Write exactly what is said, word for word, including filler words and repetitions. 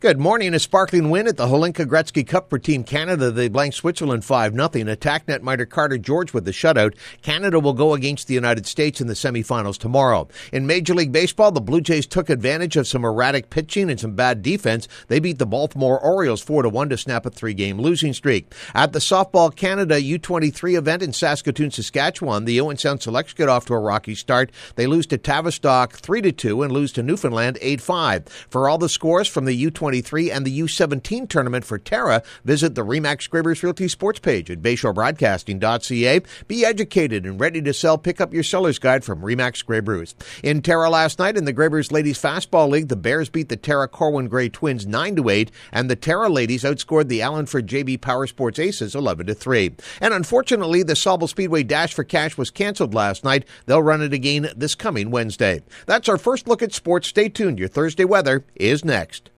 Good morning. A sparkling win at the Holinka Gretzky Cup for Team Canada. They blanked Switzerland five nothing. Attack netminder Carter George with the shutout. Canada will go against the United States in the semifinals tomorrow. In Major League Baseball, the Blue Jays took advantage of some erratic pitching and some bad defense. They beat the Baltimore Orioles four to one to snap a three-game losing streak. At the Softball Canada U twenty-three event in Saskatoon, Saskatchewan, the Owen Sound Selects get off to a rocky start. They lose to Tavistock three to two and lose to Newfoundland eight five. For all the scores from the U twenty-three and the U seventeen tournament for Terra, visit the Remax Scrabers Realty sports page at bayshore broadcasting dot c a. Be educated and ready to sell. Pick up your seller's guide from Remax Scrabers. In Terra last night in the Grabers Ladies Fastball League, the Bears beat the Terra Corwin Gray Twins nine to eight, and the Terra Ladies outscored the Allenford J B Power Sports Aces eleven to three. And unfortunately, the Sauble Speedway Dash for Cash was canceled last night. They'll run it again this coming Wednesday. That's our first look at sports. Stay tuned. Your Thursday weather is next.